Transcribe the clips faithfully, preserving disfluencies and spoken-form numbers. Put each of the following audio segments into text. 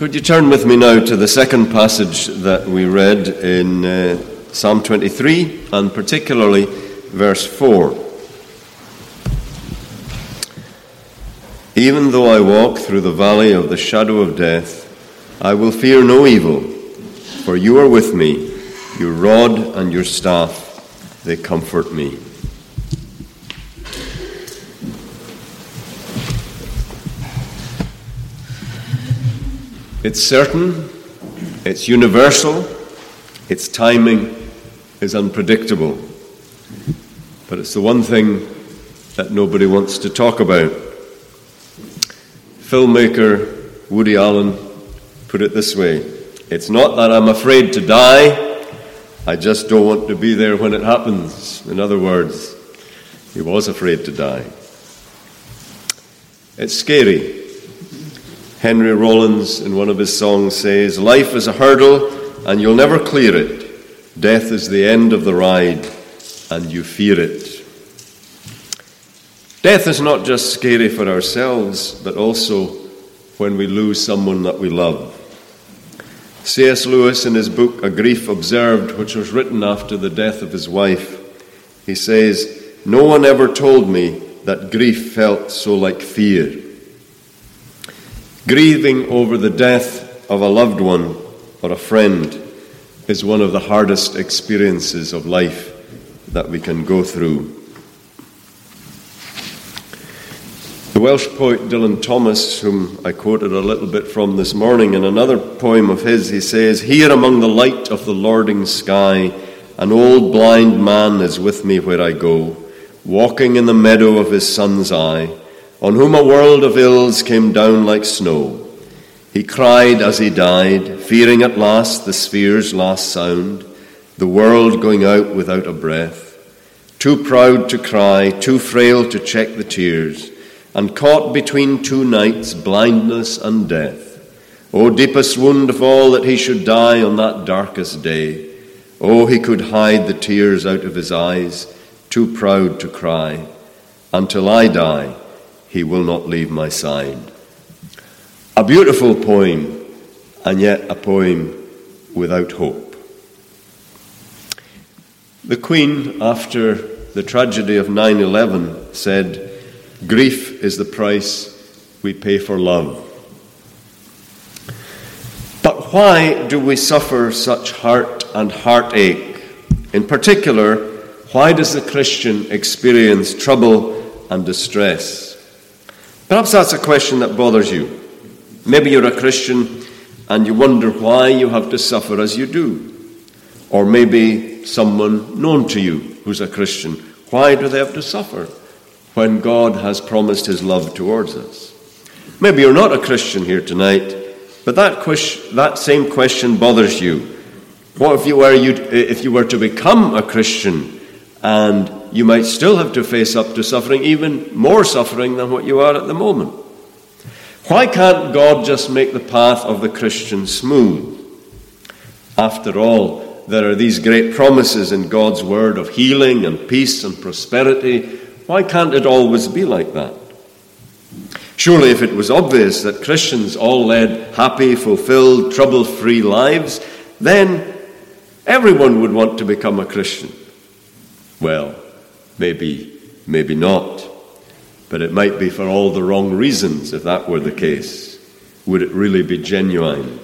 Would you turn with me now to the second passage that we read in uh, Psalm twenty-three, and particularly verse four. Even though I walk through the valley of the shadow of death, I will fear no evil, for you are with me. Your rod and your staff, they comfort me. It's certain, it's universal, its timing is unpredictable. But it's the one thing that nobody wants to talk about. Filmmaker Woody Allen put it this way: it's not that I'm afraid to die, I just don't want to be there when it happens. In other words, he was afraid to die. It's scary. Henry Rollins, in one of his songs, says, life is a hurdle and you'll never clear it. Death is the end of the ride and you fear it. Death is not just scary for ourselves, but also when we lose someone that we love. C S Lewis, in his book A Grief Observed, which was written after the death of his wife, he says, no one ever told me that grief felt so like fear. Grieving over the death of a loved one or a friend is one of the hardest experiences of life that we can go through. The Welsh poet Dylan Thomas, whom I quoted a little bit from this morning, in another poem of his, he says, here among the light of the lording sky, an old blind man is with me where I go, walking in the meadow of his son's eye, on whom a world of ills came down like snow. He cried as he died, fearing at last the sphere's last sound, the world going out without a breath, too proud to cry, too frail to check the tears, and caught between two nights, blindness and death. O deepest wound of all, that he should die on that darkest day. Oh, he could hide the tears out of his eyes, too proud to cry. Until I die, he will not leave my side. A beautiful poem, and yet a poem without hope. The Queen, after the tragedy of nine eleven, said, grief is the price we pay for love. But why do we suffer such heart and heartache? In particular, why does the Christian experience trouble and distress? Perhaps that's a question that bothers you. Maybe you're a Christian and you wonder why you have to suffer as you do. Or maybe someone known to you who's a Christian. Why do they have to suffer when God has promised his love towards us? Maybe you're not a Christian here tonight, but that question, that same question bothers you. What if you were you if you were to become a Christian, and you might still have to face up to suffering, even more suffering than what you are at the moment? Why can't God just make the path of the Christian smooth? After all, there are these great promises in God's word of healing and peace and prosperity. Why can't it always be like that? Surely if it was obvious that Christians all led happy, fulfilled, trouble-free lives, then everyone would want to become a Christian. Well, maybe, maybe not. But it might be for all the wrong reasons if that were the case. Would it really be genuine?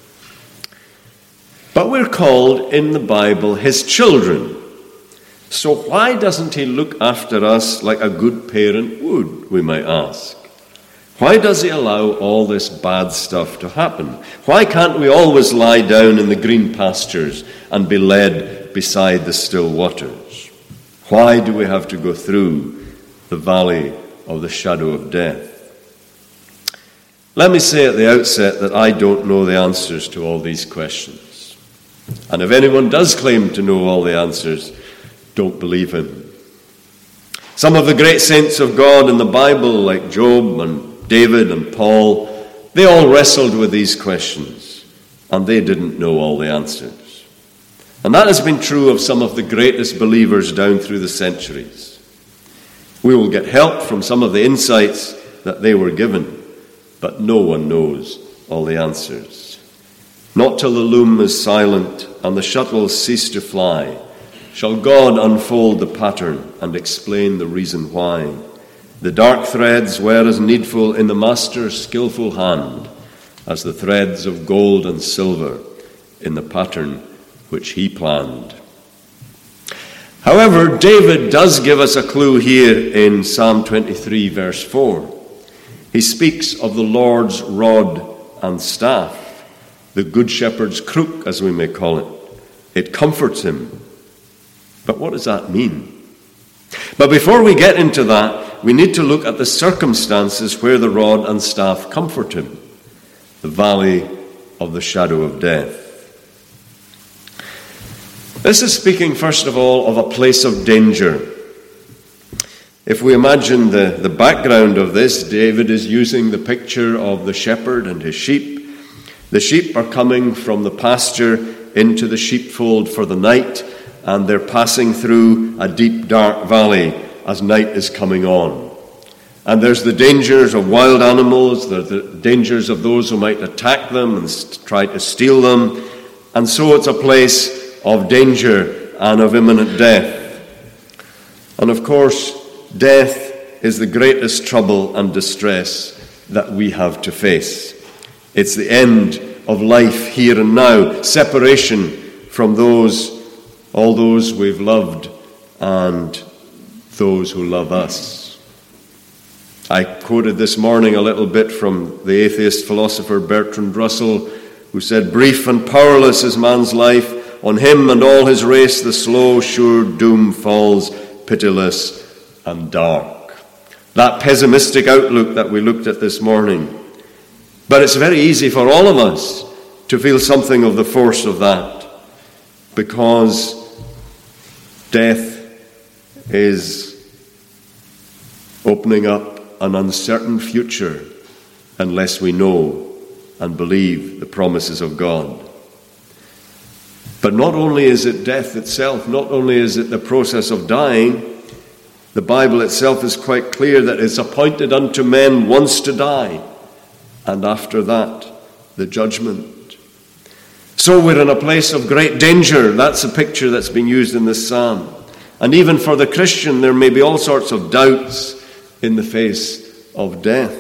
But we're called in the Bible his children. So why doesn't he look after us like a good parent would, we might ask? Why does he allow all this bad stuff to happen? Why can't we always lie down in the green pastures and be led beside the still waters? Why do we have to go through the valley of the shadow of death? Let me say at the outset that I don't know the answers to all these questions. And if anyone does claim to know all the answers, don't believe him. Some of the great saints of God in the Bible, like Job and David and Paul, they all wrestled with these questions, and they didn't know all the answers. And that has been true of some of the greatest believers down through the centuries. We will get help from some of the insights that they were given, but no one knows all the answers. Not till the loom is silent and the shuttles cease to fly shall God unfold the pattern and explain the reason why. The dark threads were as needful in the master's skillful hand as the threads of gold and silver in the pattern which he planned. However, David does give us a clue here in Psalm twenty-three, verse four. He speaks of the Lord's rod and staff, the good shepherd's crook, as we may call it. It comforts him. But what does that mean? But before we get into that, we need to look at the circumstances where the rod and staff comfort him. The valley of the shadow of death. This is speaking, first of all, of a place of danger. If we imagine the, the background of this, David is using the picture of the shepherd and his sheep. The sheep are coming from the pasture into the sheepfold for the night, and they're passing through a deep, dark valley as night is coming on. And there's the dangers of wild animals, there's the dangers of those who might attack them and try to steal them. And so it's a place of danger and of imminent death. And of course, death is the greatest trouble and distress that we have to face. It's the end of life here and now, separation from those, all those we've loved and those who love us. I quoted this morning a little bit from the atheist philosopher Bertrand Russell, who said, "Brief and powerless is man's life. On him and all his race the slow, sure doom falls, pitiless and dark." That pessimistic outlook that we looked at this morning. But it's very easy for all of us to feel something of the force of that, because death is opening up an uncertain future unless we know and believe the promises of God. But not only is it death itself, not only is it the process of dying, the Bible itself is quite clear that it's appointed unto men once to die, and after that, the judgment. So we're in a place of great danger. That's a picture that's been used in this psalm. And even for the Christian, there may be all sorts of doubts in the face of death.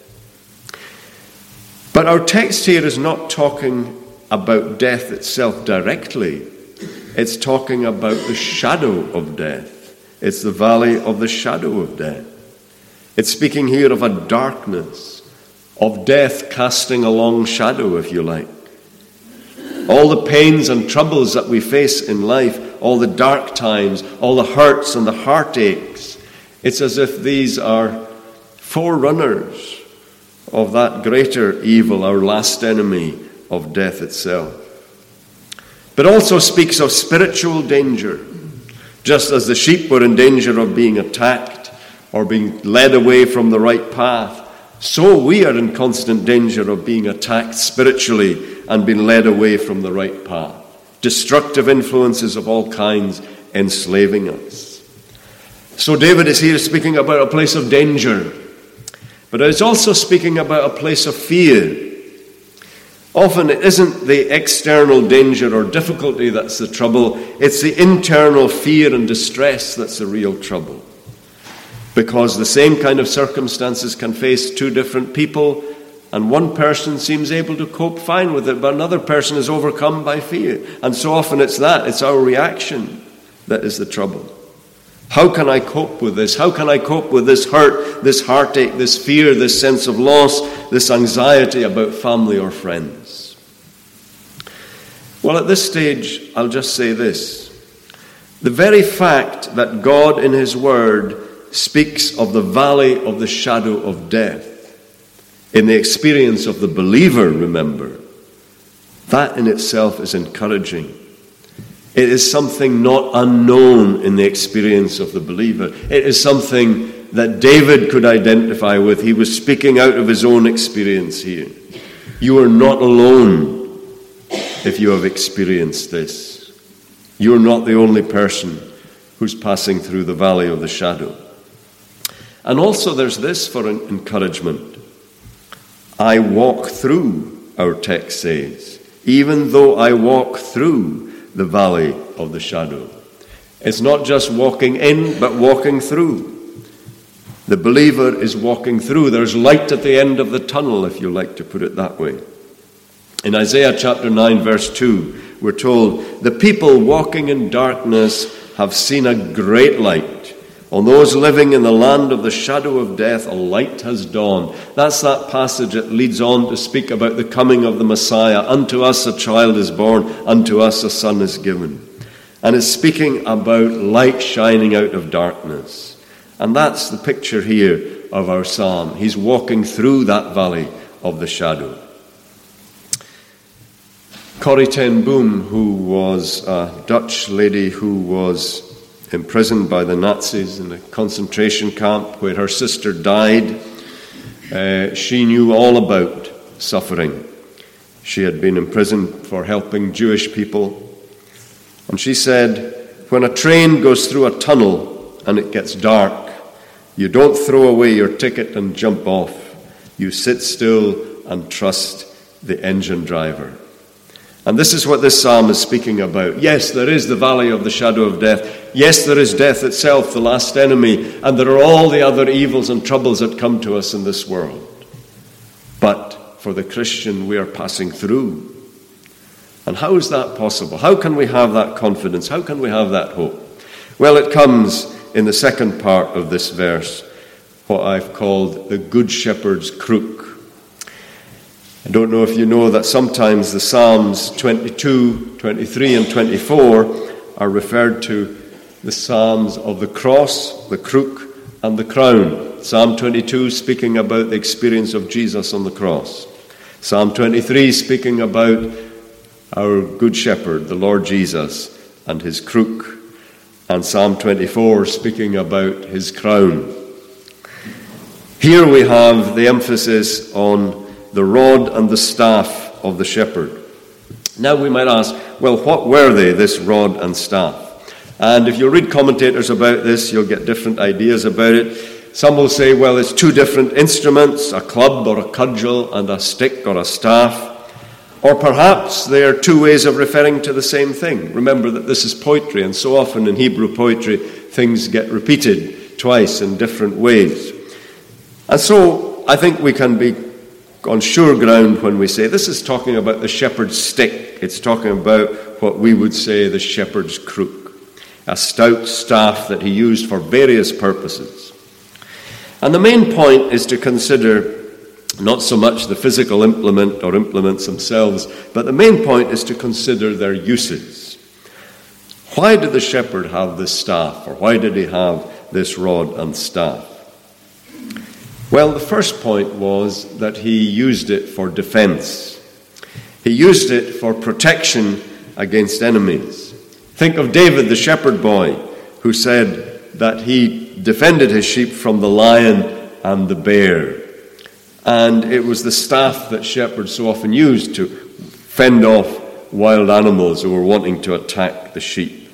But our text here is not talking about death itself directly. It's talking about the shadow of death. It's the valley of the shadow of death. It's speaking here of a darkness, of death casting a long shadow, if you like. All the pains and troubles that we face in life, all the dark times, all the hurts and the heartaches, it's as if these are forerunners of that greater evil, our last enemy, of death itself. But also speaks of spiritual danger. Just as the sheep were in danger of being attacked or being led away from the right path, so we are in constant danger of being attacked spiritually and being led away from the right path. Destructive influences of all kinds enslaving us. So David is here speaking about a place of danger, but it's also speaking about a place of fear. Often it isn't the external danger or difficulty that's the trouble, it's the internal fear and distress that's the real trouble. Because the same kind of circumstances can face two different people, and one person seems able to cope fine with it, but another person is overcome by fear. And so often it's that, it's our reaction that is the trouble. How can I cope with this? How can I cope with this hurt, this heartache, this fear, this sense of loss, this anxiety about family or friends? Well, at this stage, I'll just say this. The very fact that God in His Word speaks of the valley of the shadow of death, in the experience of the believer, remember, that in itself is encouraging. It is something not unknown in the experience of the believer. It is something that David could identify with. He was speaking out of his own experience here. You are not alone if you have experienced this. You are not the only person who's passing through the valley of the shadow. And also there's this for encouragement. I walk through, our text says, even though I walk through the valley of the shadow. It's not just walking in, but walking through. The believer is walking through. There's light at the end of the tunnel, if you like to put it that way. In Isaiah chapter nine, verse two, we're told, the people walking in darkness have seen a great light. On those living in the land of the shadow of death, a light has dawned. That's that passage that leads on to speak about the coming of the Messiah. Unto us a child is born, unto us a son is given. And it's speaking about light shining out of darkness. And that's the picture here of our psalm. He's walking through that valley of the shadow. Corrie ten Boom, who was a Dutch lady who was imprisoned by the Nazis in a concentration camp where her sister died, uh, she knew all about suffering. She had been imprisoned for helping Jewish people. And she said, when a train goes through a tunnel and it gets dark, you don't throw away your ticket and jump off. You sit still and trust the engine driver. And this is what this psalm is speaking about. Yes, there is the valley of the shadow of death. Yes, there is death itself, the last enemy. And there are all the other evils and troubles that come to us in this world. But for the Christian, we are passing through. And how is that possible? How can we have that confidence? How can we have that hope? Well, it comes in the second part of this verse, what I've called the Good Shepherd's crook. I don't know if you know that sometimes the Psalms twenty-two, twenty-three, and twenty-four are referred to the Psalms of the cross, the crook, and the crown. Psalm twenty-two speaking about the experience of Jesus on the cross. Psalm twenty-three speaking about our Good Shepherd, the Lord Jesus, and his crook. And Psalm twenty-four speaking about his crown. Here we have the emphasis on the rod and the staff of the shepherd. Now we might ask, well, what were they, this rod and staff? And if you read commentators about this, you'll get different ideas about it. Some will say, well, it's two different instruments, a club or a cudgel and a stick or a staff. Or perhaps they are two ways of referring to the same thing. Remember that this is poetry, and so often in Hebrew poetry, things get repeated twice in different ways. And so I think we can be on sure ground when we say this is talking about the shepherd's stick. It's talking about what we would say the shepherd's crook, a stout staff that he used for various purposes. And the main point is to consider not so much the physical implement or implements themselves, but the main point is to consider their uses. Why did the shepherd have this staff, or why did he have this rod and staff? Well, the first point was that he used it for defense. He used it for protection against enemies. Think of David, the shepherd boy, who said that he defended his sheep from the lion and the bear. And it was the staff that shepherds so often used to fend off wild animals who were wanting to attack the sheep.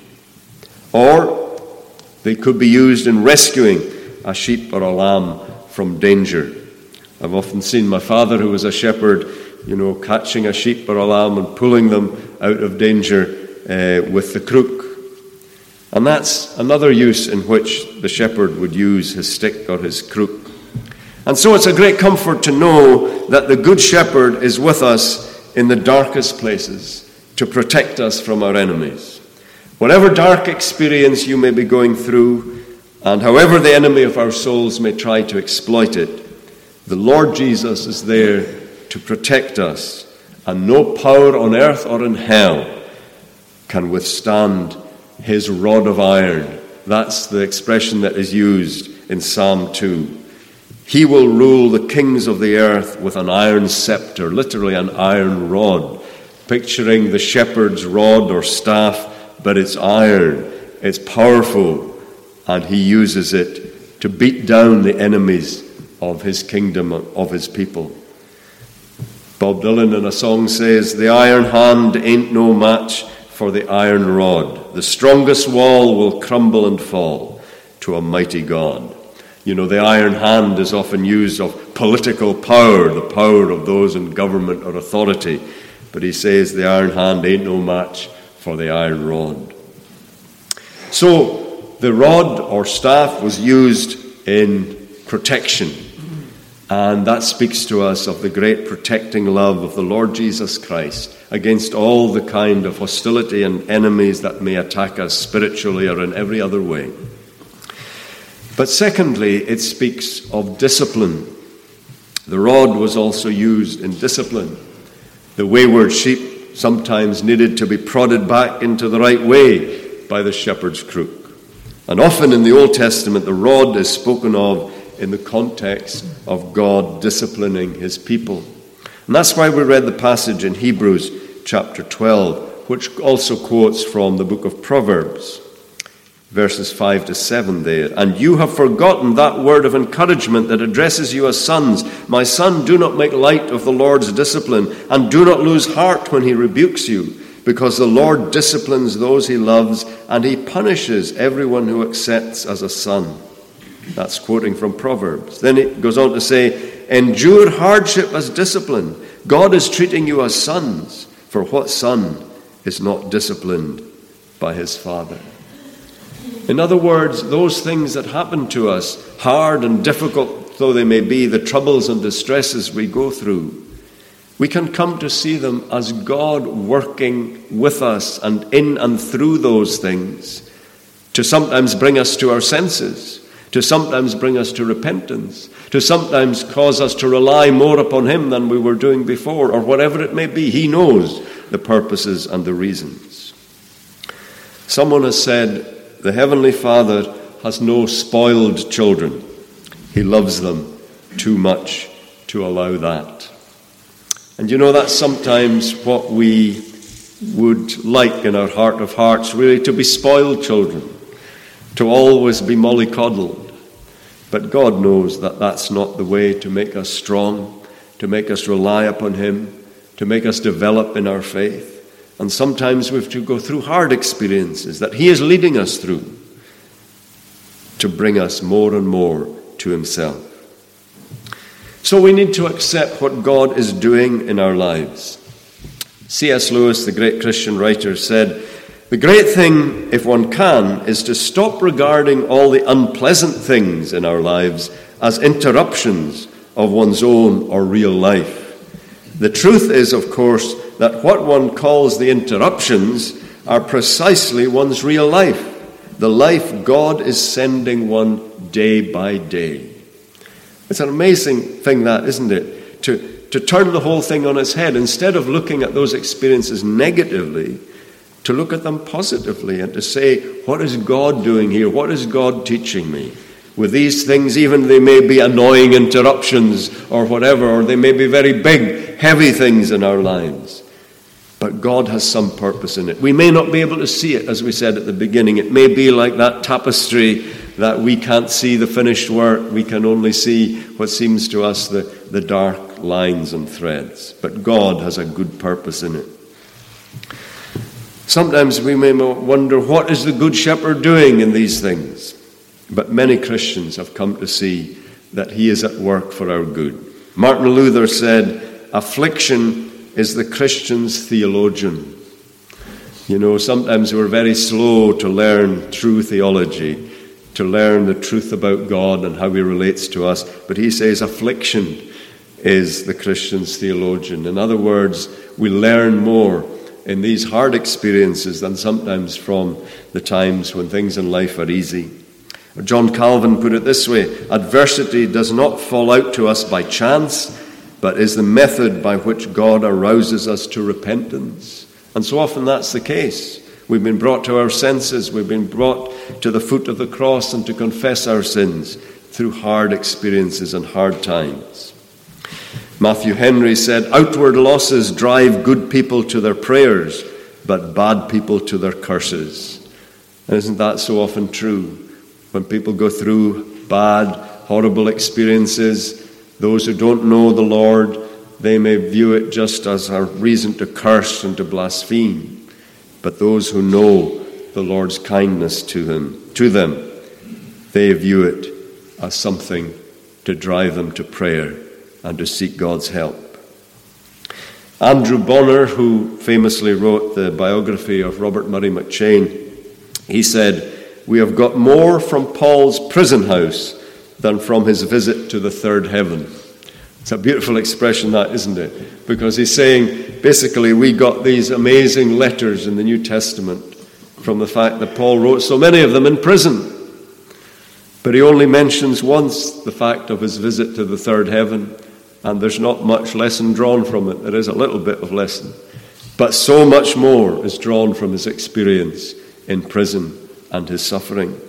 Or they could be used in rescuing a sheep or a lamb from danger. I've often seen my father, who was a shepherd, you know, catching a sheep or a lamb and pulling them out of danger uh, with the crook. And that's another use in which the shepherd would use his stick or his crook. And so it's a great comfort to know that the Good Shepherd is with us in the darkest places to protect us from our enemies. Whatever dark experience you may be going through, and however the enemy of our souls may try to exploit it, the Lord Jesus is there to protect us, and no power on earth or in hell can withstand his rod of iron. That's the expression that is used in Psalm two. He will rule the kings of the earth with an iron scepter, literally an iron rod, picturing the shepherd's rod or staff, but it's iron, it's powerful, and he uses it to beat down the enemies of his kingdom, of his people. Bob Dylan in a song says, "The iron hand ain't no match for the iron rod. The strongest wall will crumble and fall to a mighty God." You know, the iron hand is often used of political power, the power of those in government or authority. But he says the iron hand ain't no match for the iron rod. So the rod or staff was used in protection. And that speaks to us of the great protecting love of the Lord Jesus Christ against all the kind of hostility and enemies that may attack us spiritually or in every other way. But secondly, it speaks of discipline. The rod was also used in discipline. The wayward sheep sometimes needed to be prodded back into the right way by the shepherd's crook. And often in the Old Testament, the rod is spoken of in the context of God disciplining his people. And that's why we read the passage in Hebrews chapter twelve, which also quotes from the book of Proverbs, verses five to seven there. And you have forgotten that word of encouragement that addresses you as sons. My son, do not make light of the Lord's discipline, and do not lose heart when he rebukes you, because the Lord disciplines those he loves, and he punishes everyone who accepts as a son. That's quoting from Proverbs. Then it goes on to say, endure hardship as discipline. God is treating you as sons, for what son is not disciplined by his father? In other words, those things that happen to us, hard and difficult though they may be, the troubles and distresses we go through, we can come to see them as God working with us and in and through those things to sometimes bring us to our senses, to sometimes bring us to repentance, to sometimes cause us to rely more upon him than we were doing before, or whatever it may be. He knows the purposes and the reasons. Someone has said, the Heavenly Father has no spoiled children. He loves them too much to allow that. And you know, that's sometimes what we would like in our heart of hearts, really, to be spoiled children, to always be mollycoddled. But God knows that that's not the way to make us strong, to make us rely upon him, to make us develop in our faith. And sometimes we have to go through hard experiences that he is leading us through to bring us more and more to himself. So we need to accept what God is doing in our lives. C S Lewis, the great Christian writer, said, the great thing, if one can, is to stop regarding all the unpleasant things in our lives as interruptions of one's own or real life. The truth is, of course, that what one calls the interruptions are precisely one's real life, the life God is sending one day by day. It's an amazing thing, that, isn't it? To, to turn the whole thing on its head, instead of looking at those experiences negatively, to look at them positively and to say, what is God doing here? What is God teaching me? With these things, even they may be annoying interruptions or whatever, or they may be very big, heavy things in our lives. But God has some purpose in it. We may not be able to see it, as we said at the beginning. It may be like that tapestry that we can't see the finished work. We can only see what seems to us the, the dark lines and threads. But God has a good purpose in it. Sometimes we may wonder, what is the Good Shepherd doing in these things? But many Christians have come to see that he is at work for our good. Martin Luther said, affliction is the Christian's theologian. You know, sometimes we're very slow to learn true theology, to learn the truth about God and how he relates to us. But he says affliction is the Christian's theologian. In other words, we learn more in these hard experiences than sometimes from the times when things in life are easy. John Calvin put it this way, adversity does not fall out to us by chance, but is the method by which God arouses us to repentance. And so often that's the case. We've been brought to our senses, we've been brought to the foot of the cross and to confess our sins through hard experiences and hard times. Matthew Henry said, outward losses drive good people to their prayers, but bad people to their curses. And isn't that so often true? When people go through bad, horrible experiences, those who don't know the Lord, they may view it just as a reason to curse and to blaspheme. But those who know the Lord's kindness to him, to them, they view it as something to drive them to prayer and to seek God's help. Andrew Bonner, who famously wrote the biography of Robert Murray McCheyne, he said, "We have got more from Paul's prison house than from his visit to the third heaven." It's a beautiful expression, that, isn't it? Because he's saying, basically, we got these amazing letters in the New Testament from the fact that Paul wrote so many of them in prison. But he only mentions once the fact of his visit to the third heaven, and there's not much lesson drawn from it. There is a little bit of lesson. But so much more is drawn from his experience in prison and his suffering.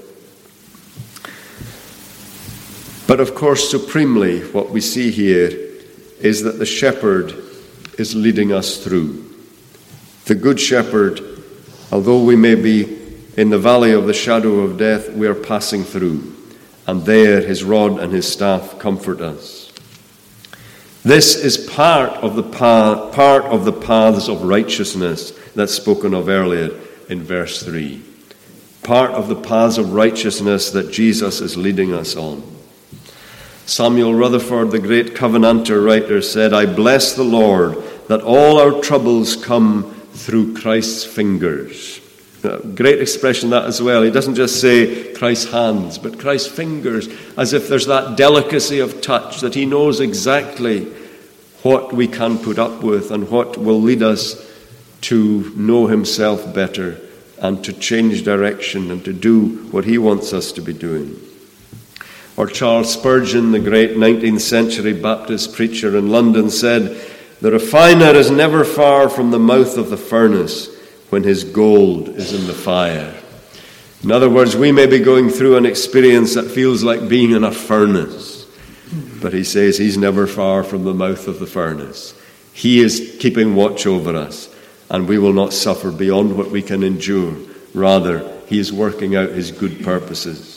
But of course, supremely, what we see here is that the shepherd is leading us through. The good shepherd, although we may be in the valley of the shadow of death, we are passing through. And there his rod and his staff comfort us. This is part of the path, part of the paths of righteousness that's spoken of earlier in verse three. Part of the paths of righteousness that Jesus is leading us on. Samuel Rutherford, the great Covenanter writer, said, "I bless the Lord that all our troubles come through Christ's fingers." Great expression, that as well. He doesn't just say Christ's hands, but Christ's fingers, as if there's that delicacy of touch, that he knows exactly what we can put up with and what will lead us to know himself better and to change direction and to do what he wants us to be doing. Or Charles Spurgeon, the great nineteenth century Baptist preacher in London, said, "The refiner is never far from the mouth of the furnace when his gold is in the fire." In other words, we may be going through an experience that feels like being in a furnace. But he says he's never far from the mouth of the furnace. He is keeping watch over us, and we will not suffer beyond what we can endure. Rather, he is working out his good purposes.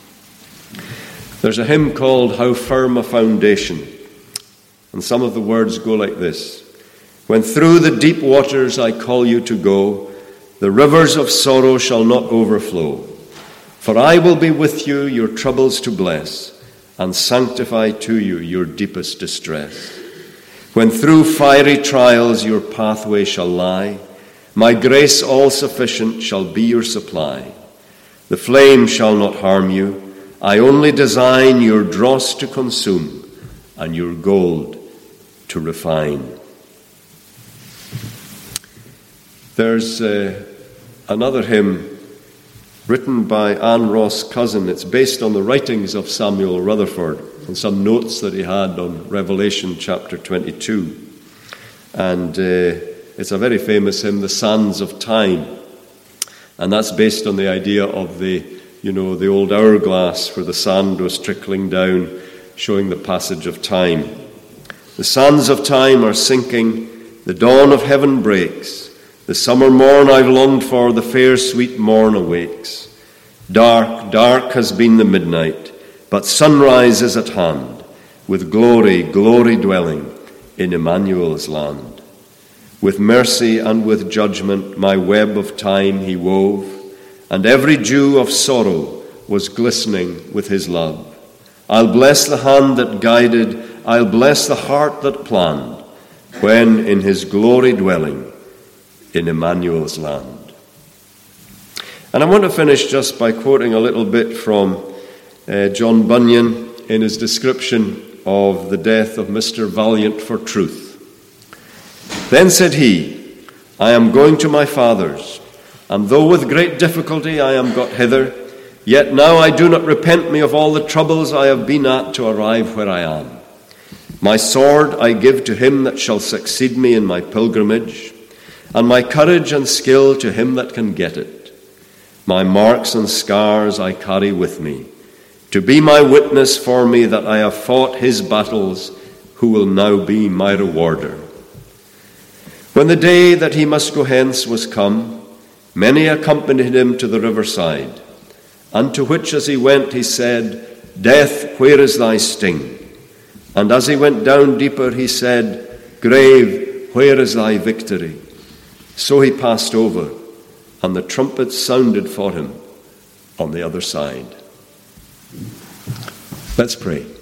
There's a hymn called "How Firm a Foundation," and some of the words go like this. "When through the deep waters I call you to go, the rivers of sorrow shall not overflow. For I will be with you your troubles to bless, and sanctify to you your deepest distress. When through fiery trials your pathway shall lie, my grace all sufficient shall be your supply. The flame shall not harm you, I only design your dross to consume, and your gold to refine." There's uh, another hymn written by Anne Ross Cousin. It's based on the writings of Samuel Rutherford and some notes that he had on Revelation chapter twenty-two. And uh, it's a very famous hymn, "The Sands of Time." And that's based on the idea of the, you know, the old hourglass where the sand was trickling down, showing the passage of time. "The sands of time are sinking, the dawn of heaven breaks. The summer morn I've longed for, the fair sweet morn awakes. Dark, dark has been the midnight, but sunrise is at hand, with glory, glory dwelling in Emmanuel's land. With mercy and with judgment my web of time he wove, and every dew of sorrow was glistening with his love. I'll bless the hand that guided, I'll bless the heart that planned, when in his glory dwelling in Emmanuel's land." And I want to finish just by quoting a little bit from uh, John Bunyan in his description of the death of Mister Valiant for Truth. "Then said he, I am going to my fathers, and though with great difficulty I am got hither, yet now I do not repent me of all the troubles I have been at to arrive where I am. My sword I give to him that shall succeed me in my pilgrimage, and my courage and skill to him that can get it. My marks and scars I carry with me, to be my witness for me that I have fought his battles, who will now be my rewarder. When the day that he must go hence was come, many accompanied him to the riverside, unto which as he went he said, Death, where is thy sting? And as he went down deeper he said, Grave, where is thy victory? So he passed over, and the trumpets sounded for him on the other side. Let's pray.